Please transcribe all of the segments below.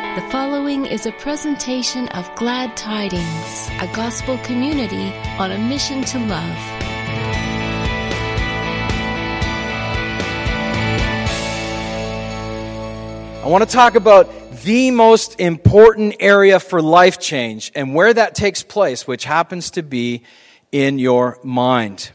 The following is a presentation of Glad Tidings, a gospel community on a mission to love. I want to talk about the most important area for life change and where that takes place, which happens to be in your mind.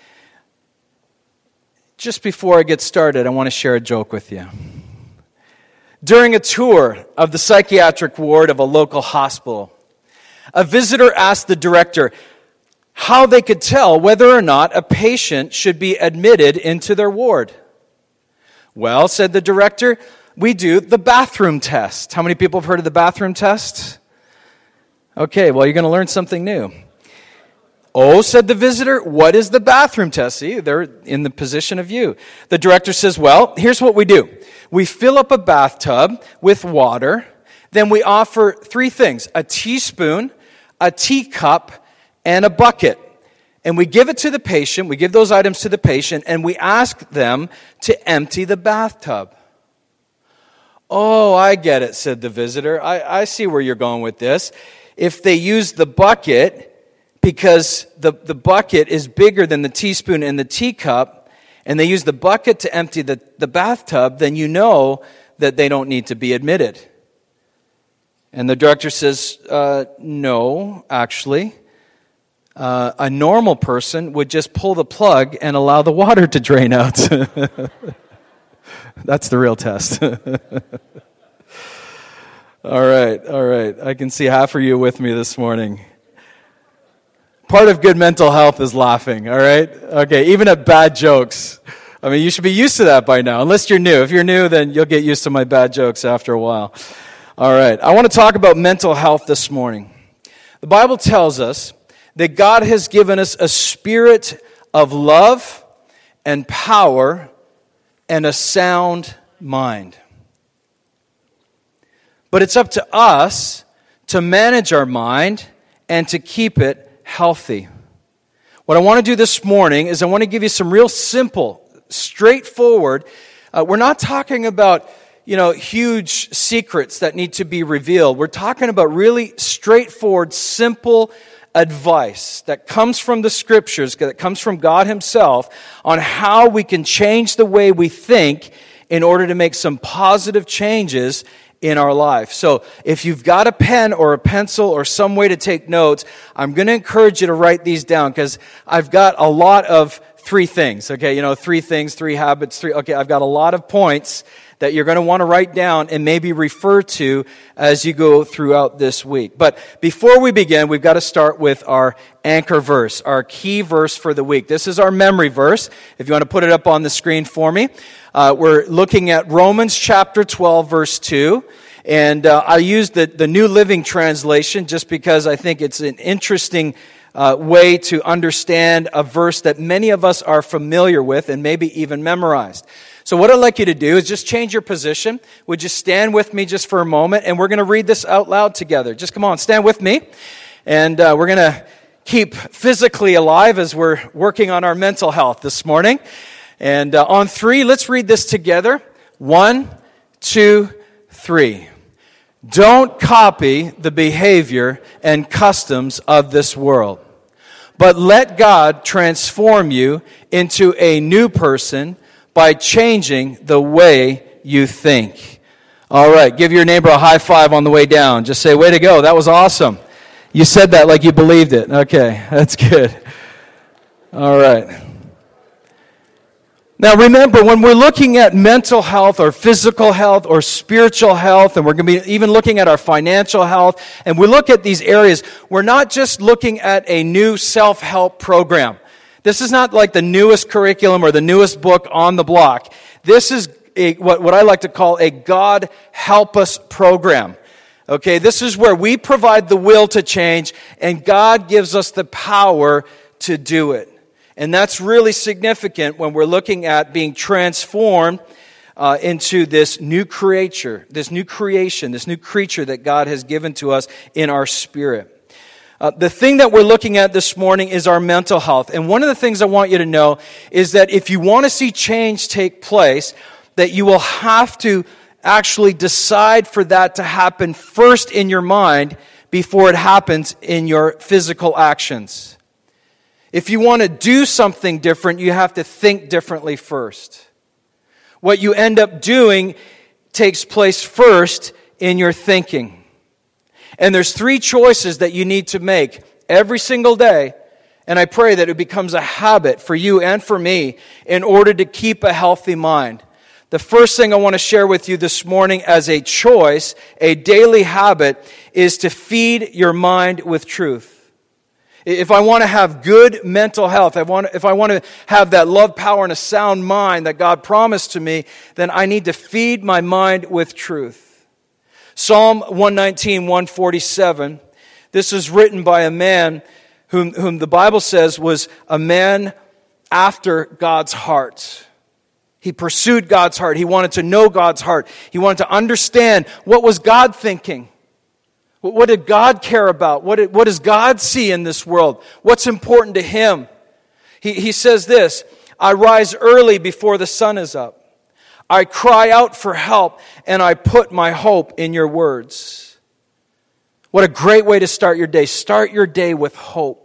Just before I get started, I want to share a joke with you. During a tour of the psychiatric ward of a local hospital, a visitor asked the director how they could tell whether or not a patient should be admitted into their ward. Well, said the director, we do the bathroom test. How many people have heard of the bathroom test? Okay, well, you're going to learn something new. Oh, said the visitor, what is the bathroom test? See, they're in the position of you. The director says, well, here's what we do. We fill up a bathtub with water, then we offer three things, a teaspoon, a teacup, and a bucket. And we give it to the patient, we give those items to the patient, and we ask them to empty the bathtub. Oh, I get it, said the visitor. I see where you're going with this. If they use the bucket, because the bucket is bigger than the teaspoon and the teacup, and they use the bucket to empty the bathtub, then you know that they don't need to be admitted. And the director says, no, actually. A normal person would just pull the plug and allow the water to drain out. That's the real test. All right. I can see half of you with me this morning. Part of good mental health is laughing, all right? Okay, even at bad jokes. I mean, you should be used to that by now, unless you're new. If you're new, then you'll get used to my bad jokes after a while. All right, I want to talk about mental health this morning. The Bible tells us that God has given us a spirit of love and power and a sound mind. But it's up to us to manage our mind and to keep it healthy. What I want to do this morning is I want to give you some real simple, straightforward. We're not talking about, huge secrets that need to be revealed. We're talking about really straightforward, simple advice that comes from the Scriptures, that comes from God Himself, on how we can change the way we think in order to make some positive changes in our life. So if you've got a pen or a pencil or some way to take notes, I'm going to encourage you to write these down because I've got a lot of three things, okay? 3 things, 3 habits, I've got a lot of points that you're going to want to write down and maybe refer to as you go throughout this week. But before we begin, we've got to start with our anchor verse, our key verse for the week. This is our memory verse. If you want to put it up on the screen for me. We're looking at Romans chapter 12, verse 2. And I use the New Living Translation just because I think it's an interesting way to understand a verse that many of us are familiar with and maybe even memorized. So what I'd like you to do is just change your position. Would you stand with me just for a moment? And we're going to read this out loud together. Just come on, stand with me. And we're going to keep physically alive as we're working on our mental health this morning. And on 3, let's read this together. 1, 2, 3. Don't copy the behavior and customs of this world, but let God transform you into a new person by changing the way you think. All right, give your neighbor a high five on the way down. Just say, way to go, that was awesome. You said that like you believed it. Okay, that's good. All right. Now remember, when we're looking at mental health or physical health or spiritual health, and we're going to be even looking at our financial health, and we look at these areas, we're not just looking at a new self-help program. This is not like the newest curriculum or the newest book on the block. This is what I like to call a God Help Us program. Okay, this is where we provide the will to change, and God gives us the power to do it. And that's really significant when we're looking at being transformed into this new creature, this new creation, this new creature that God has given to us in our spirit. The thing that we're looking at this morning is our mental health. And one of the things I want you to know is that if you want to see change take place, that you will have to actually decide for that to happen first in your mind before it happens in your physical actions. If you want to do something different, you have to think differently first. What you end up doing takes place first in your thinking. And there's 3 choices that you need to make every single day, and I pray that it becomes a habit for you and for me in order to keep a healthy mind. The first thing I want to share with you this morning as a choice, a daily habit, is to feed your mind with truth. If I want to have good mental health, if I want to have that love, power, and a sound mind that God promised to me, then I need to feed my mind with truth. Psalm 119, 147, this is written by a man whom the Bible says was a man after God's heart. He pursued God's heart. He wanted to know God's heart. He wanted to understand what was God thinking. What did God care about? What does God see in this world? What's important to Him? He says this, I rise early before the sun is up. I cry out for help, and I put my hope in your words. What a great way to start your day. Start your day with hope.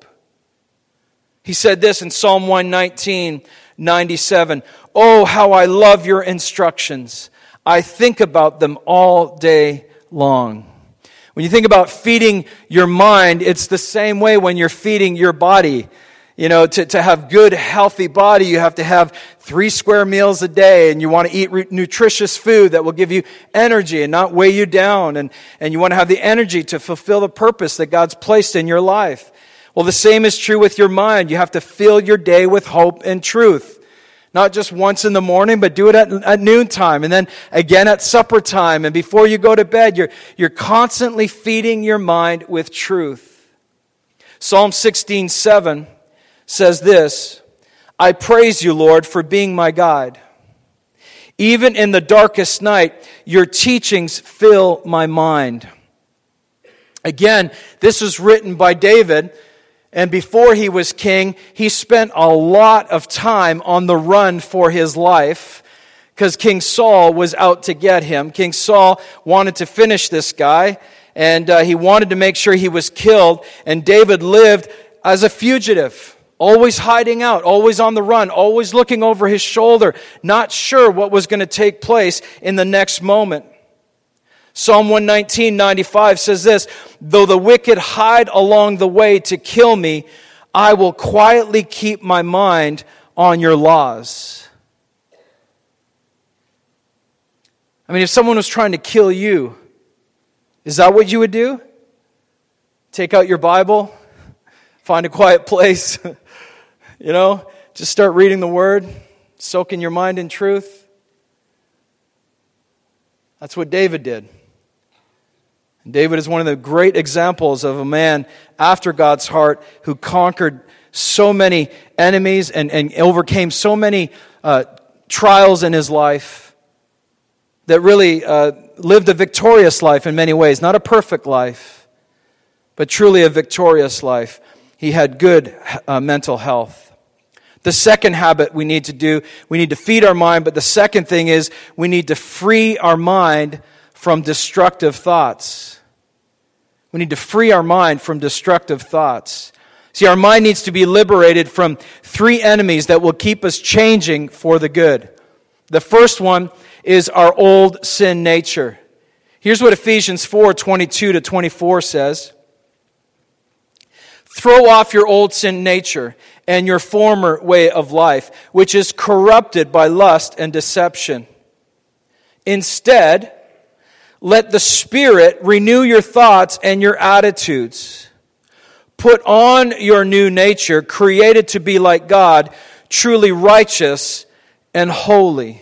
He said this in Psalm 119, 97. Oh, how I love your instructions. I think about them all day long. When you think about feeding your mind, it's the same way when you're feeding your body. You know, to have good, healthy body, you have to have 3 square meals a day, and you want to eat nutritious food that will give you energy and not weigh you down, and you want to have the energy to fulfill the purpose that God's placed in your life. Well, the same is true with your mind. You have to fill your day with hope and truth. Not just once in the morning, but do it at noontime, and then again at supper time, and before you go to bed, you're constantly feeding your mind with truth. Psalm 16:7 says this, I praise you, Lord, for being my guide. Even in the darkest night, your teachings fill my mind. Again, this was written by David, and before he was king, he spent a lot of time on the run for his life because King Saul was out to get him. King Saul wanted to finish this guy, and he wanted to make sure he was killed, and David lived as a fugitive. Always hiding out, always on the run, always looking over his shoulder, not sure what was going to take place in the next moment. Psalm 119:95 says this, though the wicked hide along the way to kill me, I will quietly keep my mind on your laws. I mean, if someone was trying to kill you, is that what you would do? Take out your Bible, find a quiet place, just start reading the Word, soaking your mind in truth. That's what David did. And David is one of the great examples of a man after God's heart who conquered so many enemies and overcame so many trials in his life that really lived a victorious life in many ways. Not a perfect life, but truly a victorious life. He had good mental health. The second habit we need to do, we need to feed our mind, but the second thing is we need to free our mind from destructive thoughts. We need to free our mind from destructive thoughts. See, our mind needs to be liberated from 3 enemies that will keep us changing for the good. The first one is our old sin nature. Here's what Ephesians 4:22-24 says. Throw off your old sin nature and your former way of life, which is corrupted by lust and deception. Instead, let the Spirit renew your thoughts and your attitudes. Put on your new nature, created to be like God, truly righteous and holy.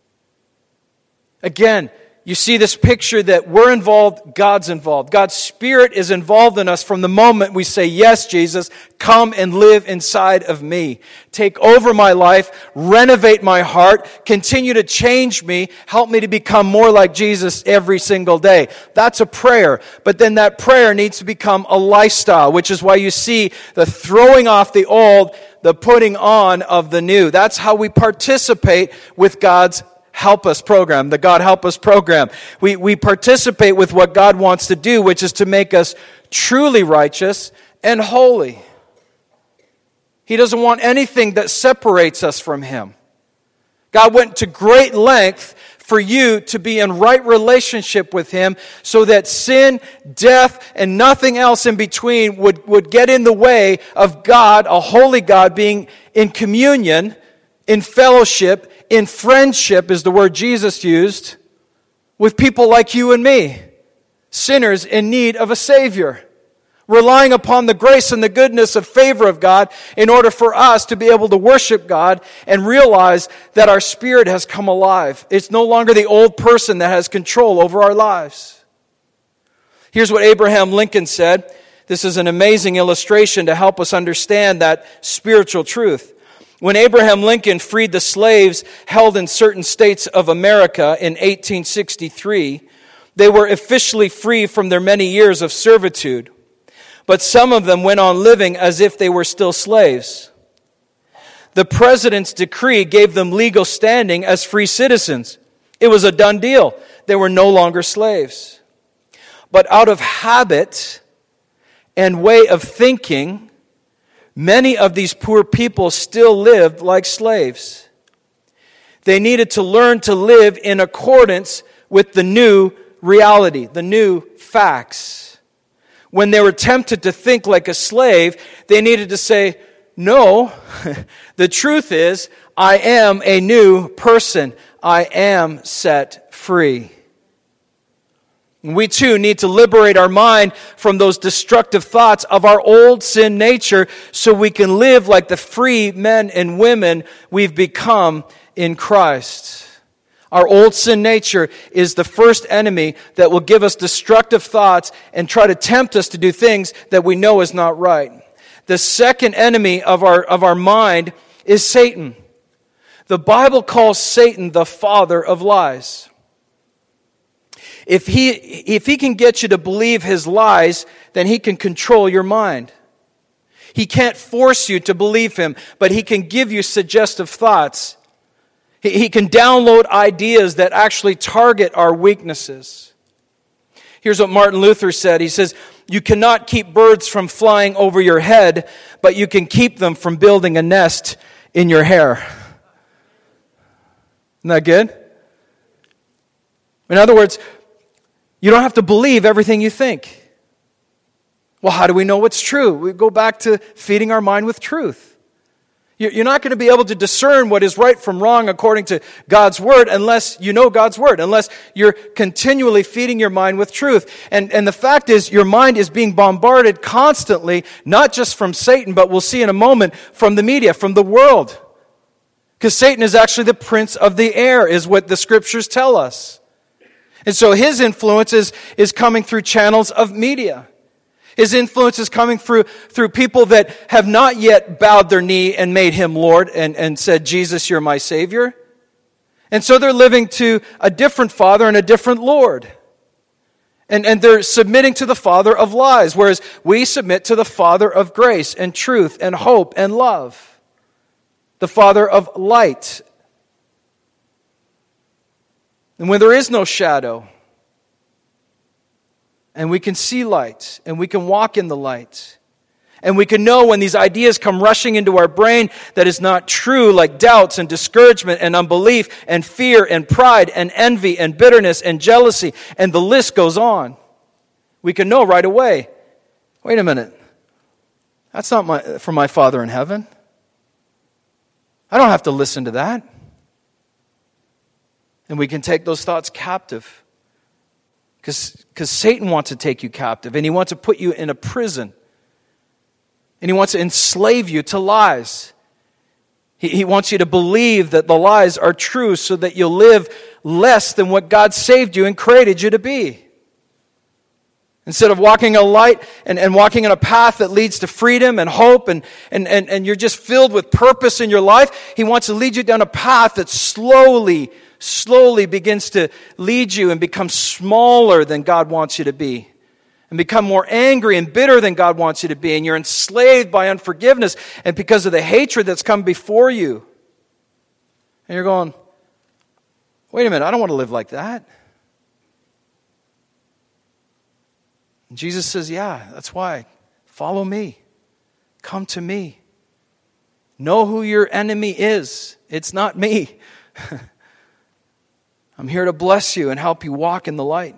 Again, you see this picture that we're involved, God's involved. God's Spirit is involved in us from the moment we say, yes, Jesus, come and live inside of me. Take over my life, renovate my heart, continue to change me, help me to become more like Jesus every single day. That's a prayer. But then that prayer needs to become a lifestyle, which is why you see the throwing off the old, the putting on of the new. That's how we participate with God's Help Us program, the God Help Us program. We participate with what God wants to do, which is to make us truly righteous and holy. He doesn't want anything that separates us from Him. God went to great length for you to be in right relationship with Him so that sin, death, and nothing else in between would get in the way of God, a holy God, being in communion, in fellowship, in friendship is the word Jesus used, with people like you and me, sinners in need of a Savior, relying upon the grace and the goodness of favor of God in order for us to be able to worship God and realize that our spirit has come alive. It's no longer the old person that has control over our lives. Here's what Abraham Lincoln said. This is an amazing illustration to help us understand that spiritual truth. When Abraham Lincoln freed the slaves held in certain states of America in 1863, they were officially free from their many years of servitude. But some of them went on living as if they were still slaves. The president's decree gave them legal standing as free citizens. It was a done deal. They were no longer slaves. But out of habit and way of thinking, many of these poor people still lived like slaves. They needed to learn to live in accordance with the new reality, the new facts. When they were tempted to think like a slave, they needed to say, no, the truth is, I am a new person. I am set free. And we too need to liberate our mind from those destructive thoughts of our old sin nature so we can live like the free men and women we've become in Christ. Our old sin nature is the first enemy that will give us destructive thoughts and try to tempt us to do things that we know is not right. The second enemy of our mind is Satan. The Bible calls Satan the father of lies. If he can get you to believe his lies, then he can control your mind. He can't force you to believe him, but he can give you suggestive thoughts. He can download ideas that actually target our weaknesses. Here's what Martin Luther said. He says, you cannot keep birds from flying over your head, but you can keep them from building a nest in your hair. Isn't that good? In other words, you don't have to believe everything you think. Well, how do we know what's true? We go back to feeding our mind with truth. You're not going to be able to discern what is right from wrong according to God's Word unless you know God's Word, unless you're continually feeding your mind with truth. And the fact is, your mind is being bombarded constantly, not just from Satan, but we'll see in a moment, from the media, from the world. Because Satan is actually the prince of the air, is what the Scriptures tell us. And so his influence is coming through channels of media. His influence is coming through people that have not yet bowed their knee and made him Lord and said, Jesus, you're my Savior. And so they're living to a different Father and a different Lord. And they're submitting to the father of lies, whereas we submit to the Father of grace and truth and hope and love. The Father of light. And when there is no shadow, and we can see light, and we can walk in the light, and we can know when these ideas come rushing into our brain that is not true, like doubts and discouragement and unbelief and fear and pride and envy and bitterness and jealousy, and the list goes on. We can know right away, wait a minute, that's not from my Father in heaven. I don't have to listen to that. And we can take those thoughts captive. Because Satan wants to take you captive, and he wants to put you in a prison. And he wants to enslave you to lies. He wants you to believe that the lies are true so that you'll live less than what God saved you and created you to be. Instead of walking a light and walking on a path that leads to freedom and hope and you're just filled with purpose in your life, he wants to lead you down a path that slowly begins to lead you and become smaller than God wants you to be. And become more angry and bitter than God wants you to be. And you're enslaved by unforgiveness and because of the hatred that's come before you. And you're going, Wait a minute, I don't want to live like that. And Jesus says, yeah, that's why. Follow me. Come to me. Know who your enemy is. It's not me. I'm here to bless you and help you walk in the light.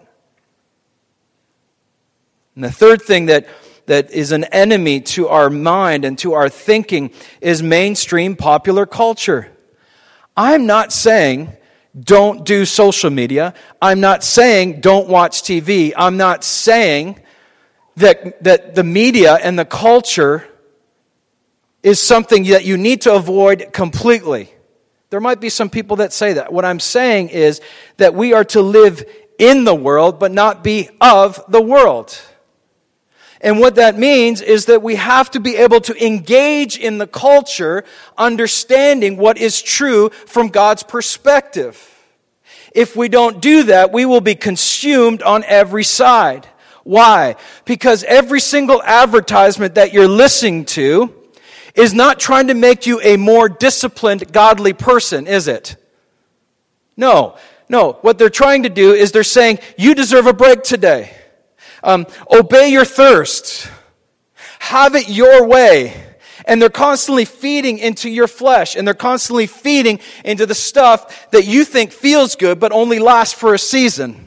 And the third thing that is an enemy to our mind and to our thinking is mainstream popular culture. I'm not saying don't do social media. I'm not saying don't watch TV. I'm not saying that the media and the culture is something that you need to avoid completely. There might be some people that say that. What I'm saying is that we are to live in the world, but not be of the world. And what that means is that we have to be able to engage in the culture, understanding what is true from God's perspective. If we don't do that, we will be consumed on every side. Why? Because every single advertisement that you're listening to is not trying to make you a more disciplined, godly person, is it? No. What they're trying to do is they're saying, you deserve a break today. Obey your thirst. Have it your way. And they're constantly feeding into your flesh. And they're constantly feeding into the stuff that you think feels good, but only lasts for a season.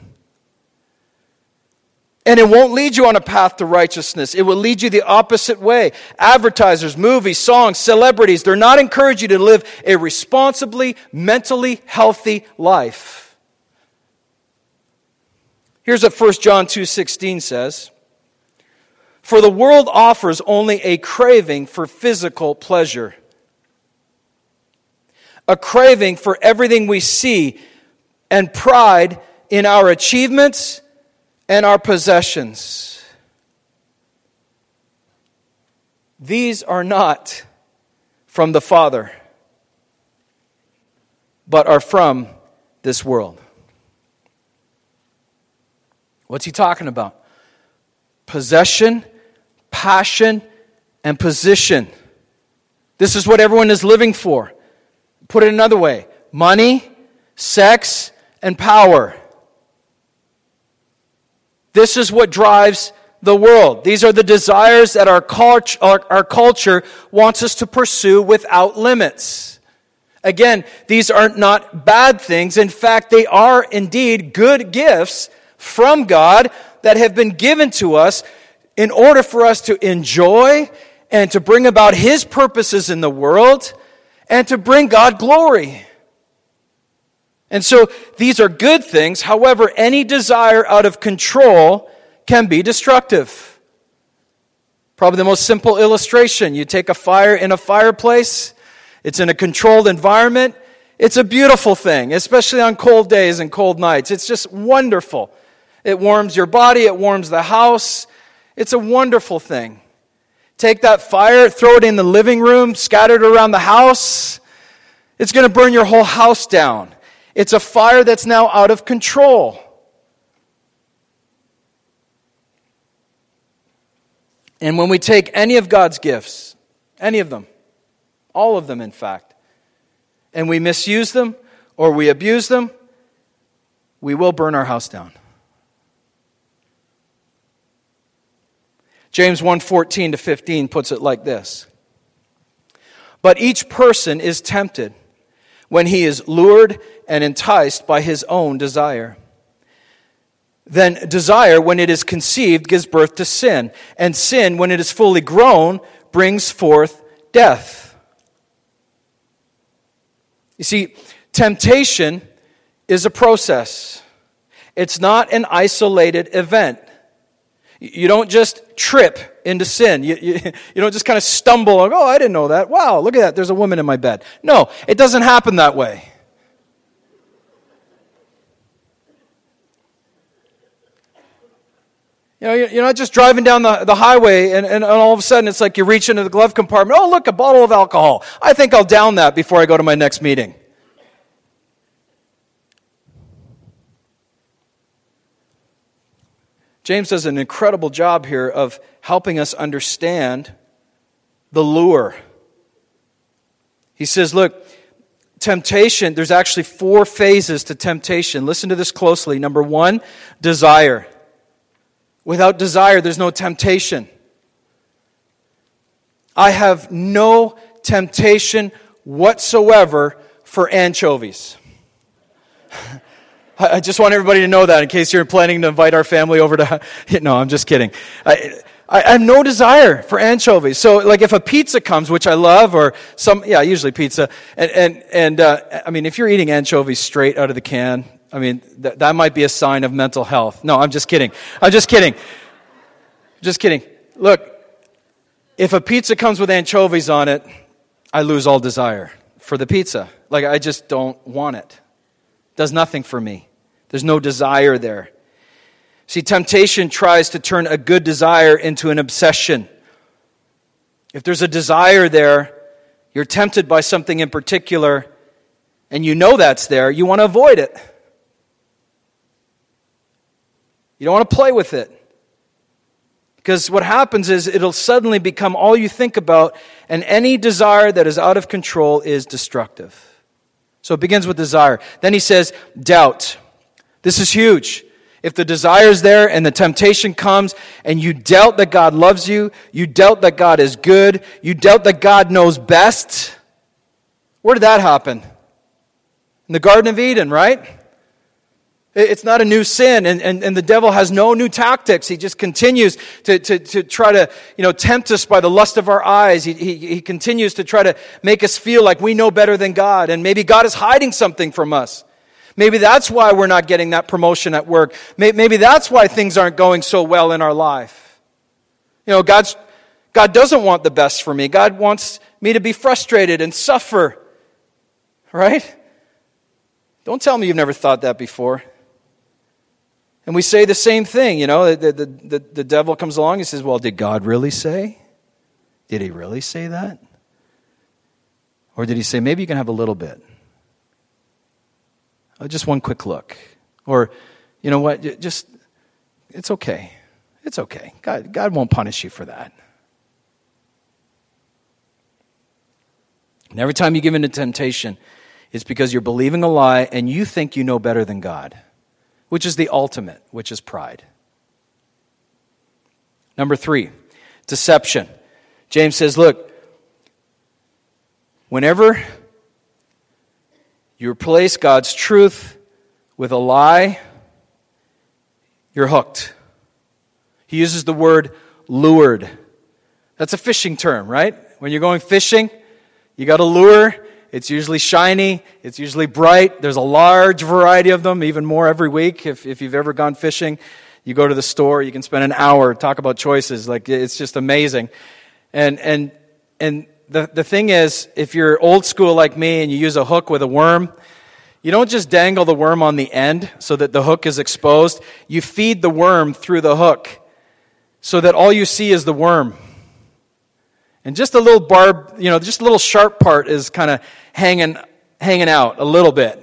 And it won't lead you on a path to righteousness. It will lead you the opposite way. Advertisers, movies, songs, celebrities, they're not encouraging you to live a responsibly, mentally healthy life. Here's what 1 John 2:16 says. For the world offers only a craving for physical pleasure. A craving for everything we see and pride in our achievements and our possessions. These are not from the Father, but are from this world. What's he talking about? Possession, passion, and position. This is what everyone is living for. Put it another way. Money, sex, and power. This is what drives the world. These are the desires that our culture wants us to pursue without limits. Again, these are not bad things. In fact, they are indeed good gifts from God that have been given to us in order for us to enjoy and to bring about His purposes in the world and to bring God glory. And so these are good things. However, any desire out of control can be destructive. Probably the most simple illustration. You take a fire in a fireplace. It's in a controlled environment. It's a beautiful thing, especially on cold days and cold nights. It's just wonderful. It warms your body. It warms the house. It's a wonderful thing. Take that fire, throw it in the living room, scatter it around the house. It's going to burn your whole house down. It's a fire that's now out of control. And when we take any of God's gifts, any of them, all of them in fact, and we misuse them or we abuse them, we will burn our house down. James 1:14-15 puts it like this. But each person is tempted when he is lured and enticed by his own desire. Then desire, when it is conceived, gives birth to sin. And sin, when it is fully grown, brings forth death. You see, temptation is a process. It's not an isolated event. You don't just trip into sin. You don't just kind of stumble and go, oh, I didn't know that. Wow, look at that. There's a woman in my bed. No, it doesn't happen that way. You're not just driving down the highway and all of a sudden it's like you reach into the glove compartment. Oh, look, a bottle of alcohol. I think I'll down that before I go to my next meeting. James does an incredible job here of helping us understand the lure. He says, look, temptation, there's actually 4 phases to temptation. Listen to this closely. Number 1, desire. Without desire, there's no temptation. I have no temptation whatsoever for anchovies. I just want everybody to know that in case you're planning to invite our family over to... No, I'm just kidding. I have no desire for anchovies. So, like, if a pizza comes, which I love, or usually pizza, and I mean, if you're eating anchovies straight out of the can, I mean, that might be a sign of mental health. No, I'm just kidding. Just kidding. Look, if a pizza comes with anchovies on it, I lose all desire for the pizza. Like, I just don't want it. It does nothing for me. There's no desire there. See, temptation tries to turn a good desire into an obsession. If there's a desire there, you're tempted by something in particular, and you know that's there, you want to avoid it. You don't want to play with it. Because what happens is it'll suddenly become all you think about, and any desire that is out of control is destructive. So it begins with desire. Then he says, doubt. This is huge. If the desire is there and the temptation comes and you doubt that God loves you, you doubt that God is good, you doubt that God knows best, where did that happen? In the Garden of Eden, right? It's not a new sin, and the devil has no new tactics. He just continues to try to, tempt us by the lust of our eyes. He continues to try to make us feel like we know better than God, and maybe God is hiding something from us. Maybe that's why we're not getting that promotion at work. Maybe that's why things aren't going so well in our life. God doesn't want the best for me. God wants me to be frustrated and suffer. Right? Don't tell me you've never thought that before. And we say the same thing, the devil comes along and says, well, did God really say? Did he really say that? Or did he say, maybe you can have a little bit? Just one quick look. Or, you know what, it's okay. It's okay. God won't punish you for that. And every time you give in to temptation, it's because you're believing a lie and you think you know better than God. Which is the ultimate, which is pride. Number 3, deception. James says, look, whenever you replace God's truth with a lie, you're hooked. He uses the word lured. That's a fishing term, right? When you're going fishing, you got a lure. It's usually shiny. It's usually bright. There's a large variety of them, even more every week. If you've ever gone fishing, you go to the store, you can spend an hour, talk about choices. Like, it's just amazing. And the thing is, if you're old school like me and you use a hook with a worm, you don't just dangle the worm on the end so that the hook is exposed. You feed the worm through the hook so that all you see is the worm. And just a little barb, just a little sharp part is kind of hanging out a little bit.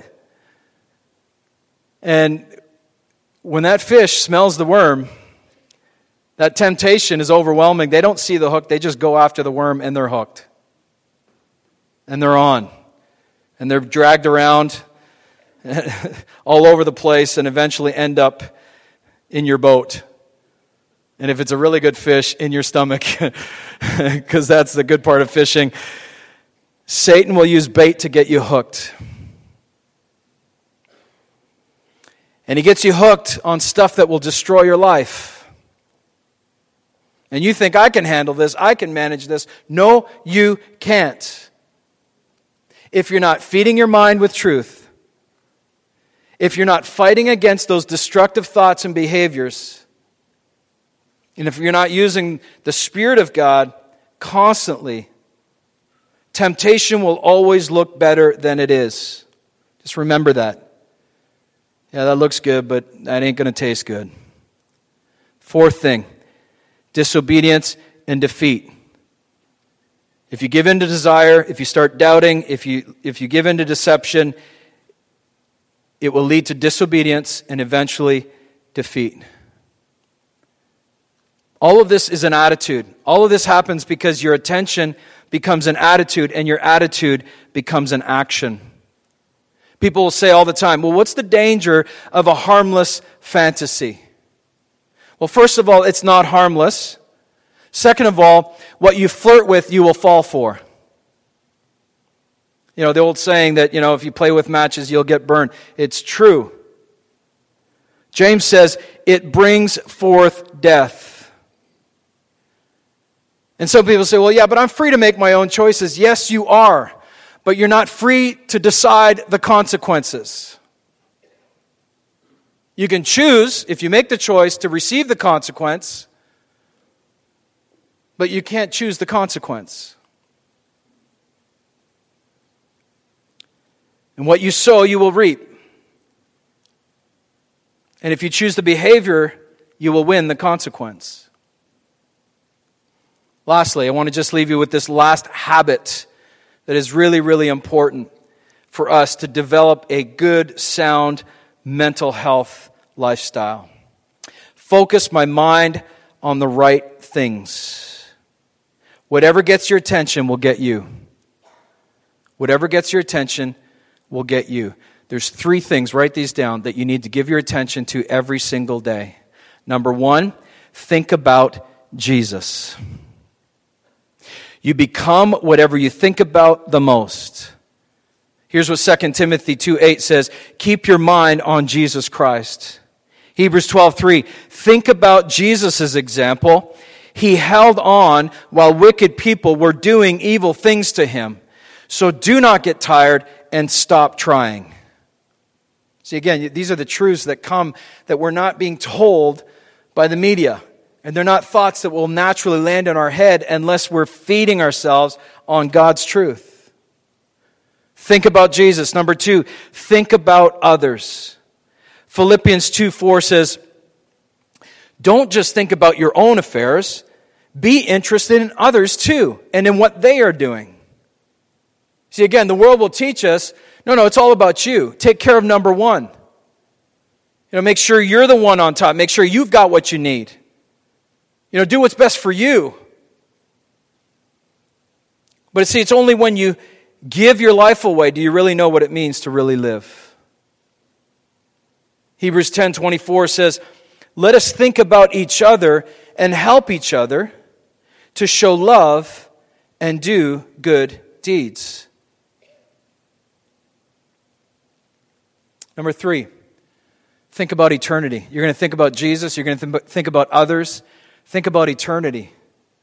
And when that fish smells the worm, that temptation is overwhelming. They don't see the hook. They just go after the worm and they're hooked. And they're on. And they're dragged around all over the place and eventually end up in your boat. And if it's a really good fish, in your stomach, because that's the good part of fishing. Satan will use bait to get you hooked. And he gets you hooked on stuff that will destroy your life. And you think, I can handle this, I can manage this. No, you can't. If you're not feeding your mind with truth, if you're not fighting against those destructive thoughts and behaviors, and if you're not using the Spirit of God constantly, temptation will always look better than it is. Just remember that. Yeah, that looks good, but that ain't going to taste good. 4th thing, disobedience and defeat. If you give in to desire, if you start doubting, if you give in to deception, it will lead to disobedience and eventually defeat. All of this is an attitude. All of this happens because your attention becomes an attitude and your attitude becomes an action. People will say all the time, well, what's the danger of a harmless fantasy? Well, first of all, it's not harmless. Second of all, what you flirt with, you will fall for. You know, the old saying that, if you play with matches, you'll get burned. It's true. James says, it brings forth death. And some people say, well, yeah, but I'm free to make my own choices. Yes, you are. But you're not free to decide the consequences. You can choose, if you make the choice, to receive the consequence, but you can't choose the consequence. And what you sow, you will reap. And if you choose the behavior, you will win the consequence. Lastly, I want to just leave you with this last habit that is really, really important for us to develop a good, sound mental health lifestyle. Focus my mind on the right things. Whatever gets your attention will get you. Whatever gets your attention will get you. There's 3 things, write these down, that you need to give your attention to every single day. Number 1, think about Jesus. You become whatever you think about the most. Here's what 2 Timothy 2:8 says, keep your mind on Jesus Christ. Hebrews 12:3, think about Jesus' example. He held on while wicked people were doing evil things to him. So do not get tired and stop trying. See, again, these are the truths that come that we're not being told by the media. And they're not thoughts that will naturally land in our head unless we're feeding ourselves on God's truth. Think about Jesus. Number 2, think about others. Philippians 2:4 says, don't just think about your own affairs. Be interested in others too, and in what they are doing. See, again, the world will teach us, no, it's all about you. Take care of number 1. Make sure you're the one on top. Make sure you've got what you need. Do what's best for you. But see, it's only when you give your life away do you really know what it means to really live. Hebrews 10:24 says, let us think about each other and help each other to show love and do good deeds. Number 3, think about eternity. You're going to think about Jesus. You're going to think about others. Think about eternity.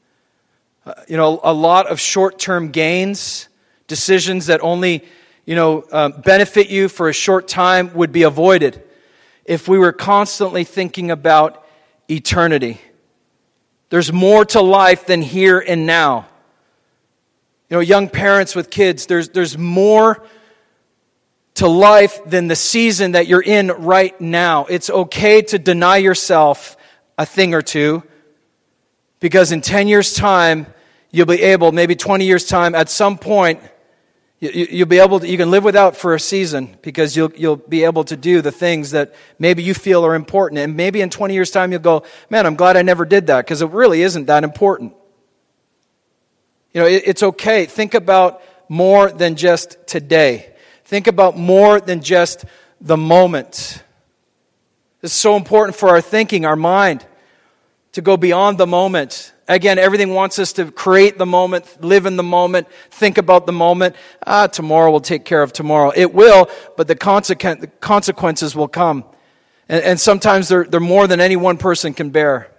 A lot of short-term gains, decisions that only, benefit you for a short time would be avoided if we were constantly thinking about eternity. There's more to life than here and now. Young parents with kids, there's more to life than the season that you're in right now. It's okay to deny yourself a thing or two, because in 10 years' time, you'll be able, maybe 20 years' time, at some point, you'll be able to, you can live without for a season, because you'll be able to do the things that maybe you feel are important. And maybe in 20 years' time, you'll go, man, I'm glad I never did that, because it really isn't that important. It's okay. Think about more than just today. Think about more than just the moment. It's so important for our thinking, our mind, to go beyond the moment. Again, everything wants us to create the moment, live in the moment, think about the moment. Tomorrow will take care of tomorrow. It will, but the consequences will come. And sometimes they're more than any one person can bear.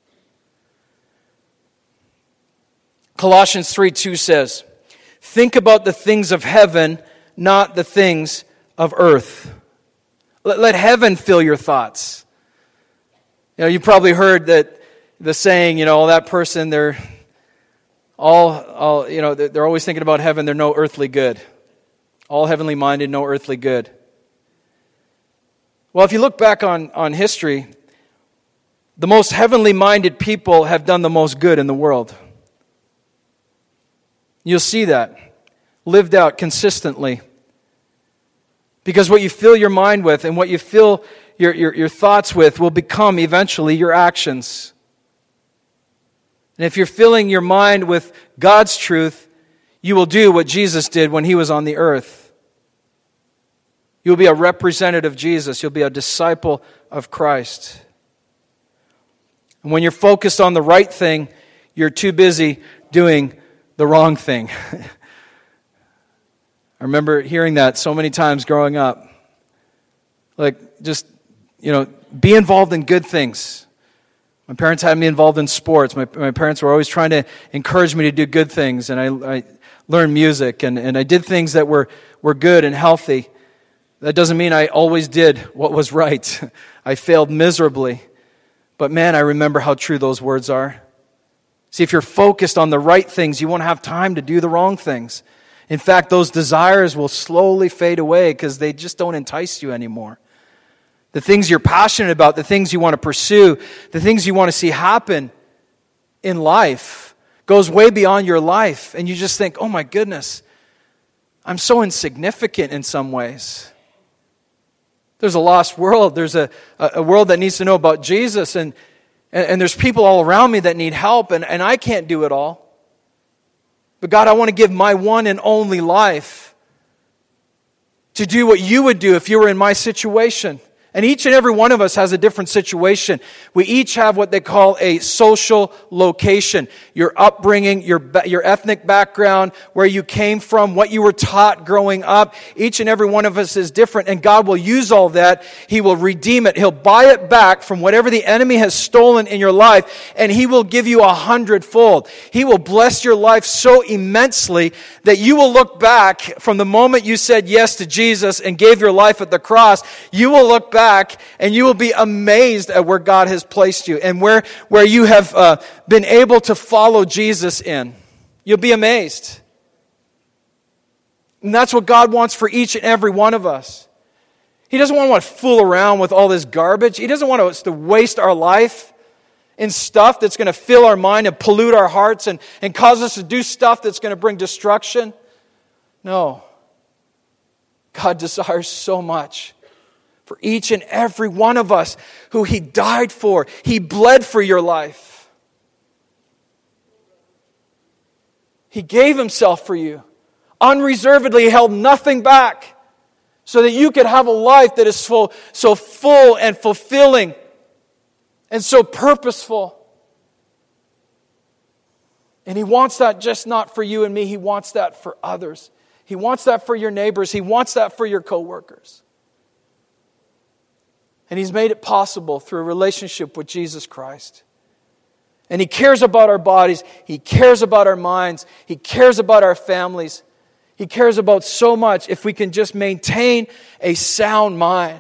Colossians 3:2 says, think about the things of heaven, not the things of earth. Let heaven fill your thoughts. You probably heard that the saying, that person, they're they're always thinking about heaven, they're no earthly good. All heavenly minded, no earthly good. Well, if you look back on history, the most heavenly minded people have done the most good in the world. You'll see that lived out consistently. Because what you fill your mind with and what you fill your thoughts with will become eventually your actions. And if you're filling your mind with God's truth, you will do what Jesus did when he was on the earth. You'll be a representative of Jesus. You'll be a disciple of Christ. And when you're focused on the right thing, you're too busy doing the wrong thing. I remember hearing that so many times growing up. Like, just, be involved in good things. My parents had me involved in sports. My parents were always trying to encourage me to do good things. And I learned music, and I did things that were good and healthy. That doesn't mean I always did what was right. I failed miserably. But man, I remember how true those words are. See, if you're focused on the right things, you won't have time to do the wrong things. In fact, those desires will slowly fade away because they just don't entice you anymore. The things you're passionate about, the things you want to pursue, the things you want to see happen in life goes way beyond your life. And you just think, oh my goodness, I'm so insignificant in some ways. There's a lost world. There's a world that needs to know about Jesus. And there's people all around me that need help. And I can't do it all. But God, I want to give my one and only life to do what you would do if you were in my situation. And each and every one of us has a different situation. We each have what they call a social location. Your upbringing, your ethnic background, where you came from, what you were taught growing up. Each and every one of us is different, and God will use all that. He will redeem it. He'll buy it back from whatever the enemy has stolen in your life, and He will give you 100-fold. He will bless your life so immensely that you will look back from the moment you said yes to Jesus and gave your life at the cross. You will look back and you will be amazed at where God has placed you and where you have been able to follow Jesus in. You'll be amazed. And that's what God wants for each and every one of us. He doesn't want to fool around with all this garbage. He doesn't want us to waste our life in stuff that's going to fill our mind and pollute our hearts and cause us to do stuff that's going to bring destruction. No. God desires so much for each and every one of us who He died for. He bled for your life. He gave Himself for you. Unreservedly, He held nothing back so that you could have a life that is so full and fulfilling and so purposeful. And He wants that just not for you and me. He wants that for others. He wants that for your neighbors. He wants that for your coworkers. And He's made it possible through a relationship with Jesus Christ. And He cares about our bodies. He cares about our minds. He cares about our families. He cares about so much if we can just maintain a sound mind.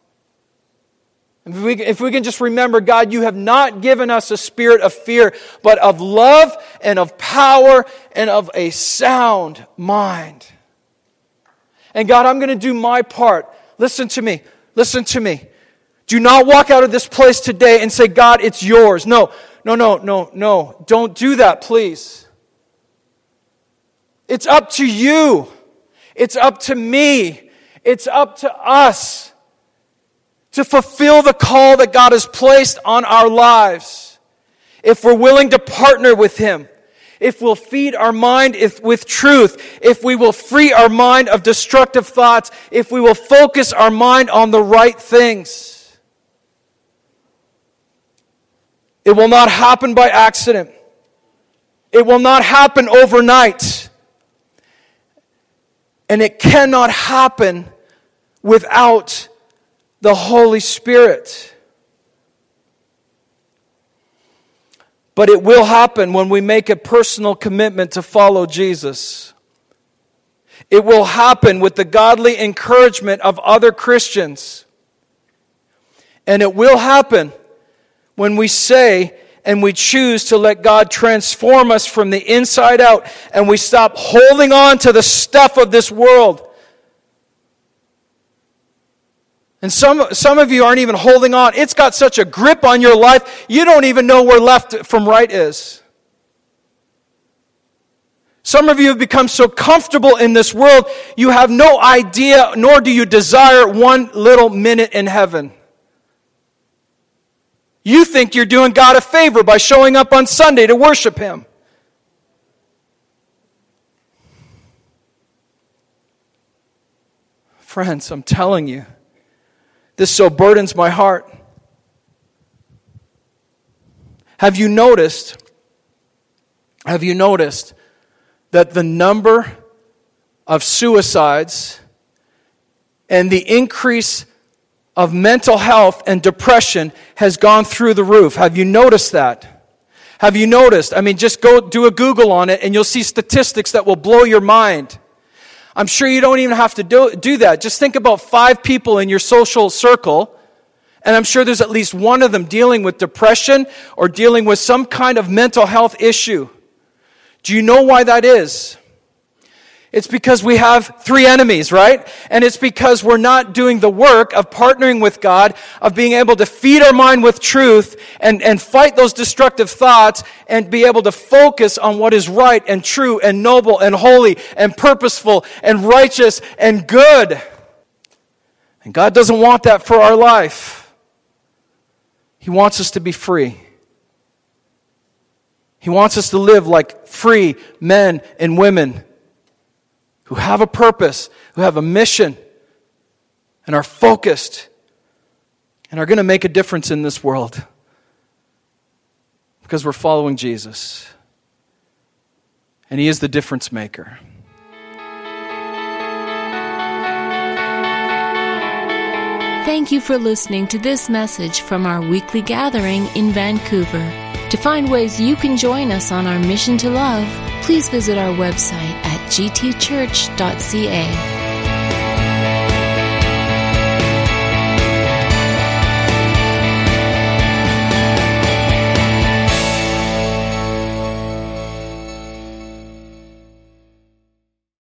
If we can just remember, God, you have not given us a spirit of fear, but of love and of power and of a sound mind. And God, I'm going to do my part. Listen to me. Listen to me. Do not walk out of this place today and say, God, it's yours. No. Don't do that, please. It's up to you. It's up to me. It's up to us to fulfill the call that God has placed on our lives. If we're willing to partner with Him, if we'll feed our mind with truth, if we will free our mind of destructive thoughts, if we will focus our mind on the right things. It will not happen by accident. It will not happen overnight. And it cannot happen without the Holy Spirit. But it will happen when we make a personal commitment to follow Jesus. It will happen with the godly encouragement of other Christians. And it will happen when we say and we choose to let God transform us from the inside out and we stop holding on to the stuff of this world. And some of you aren't even holding on. It's got such a grip on your life, you don't even know where left from right is. Some of you have become so comfortable in this world, you have no idea, nor do you desire one little minute in heaven. You think you're doing God a favor by showing up on Sunday to worship Him. Friends, I'm telling you, this so burdens my heart. Have you noticed that the number of suicides and the increase of mental health and depression has gone through the roof? Have you noticed that? Have you noticed? I mean, just go do a Google on it and you'll see statistics that will blow your mind. I'm sure you don't even have to do that. Just think about 5 people in your social circle, and I'm sure there's at least one of them dealing with depression or dealing with some kind of mental health issue. Do you know why that is? It's because we have 3 enemies, right? And it's because we're not doing the work of partnering with God, of being able to feed our mind with truth and fight those destructive thoughts and be able to focus on what is right and true and noble and holy and purposeful and righteous and good. And God doesn't want that for our life. He wants us to be free. He wants us to live like free men and women who have a purpose, who have a mission, and are focused, and are going to make a difference in this world because we're following Jesus. And He is the difference maker. Thank you for listening to this message from our weekly gathering in Vancouver. To find ways you can join us on our mission to love, please visit our website at gtchurch.ca.